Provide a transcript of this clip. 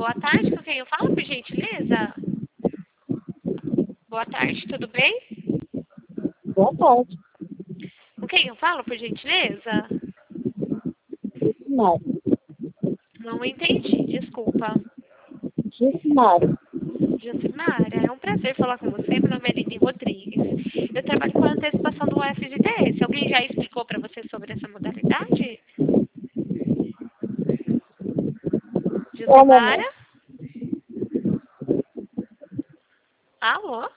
boa tarde, com quem eu falo, por gentileza? Boa tarde, tudo bem? Boa tarde, Com quem eu falo, por gentileza? Jucimara. Não entendi, desculpa. Jucimara. Josimara, é um prazer falar com você. Meu nome é Aline Rodrigues. Eu trabalho com a antecipação do FGTS. Alguém já explicou para você sobre essa modalidade? Ô, mamãe. Josimara? Alô?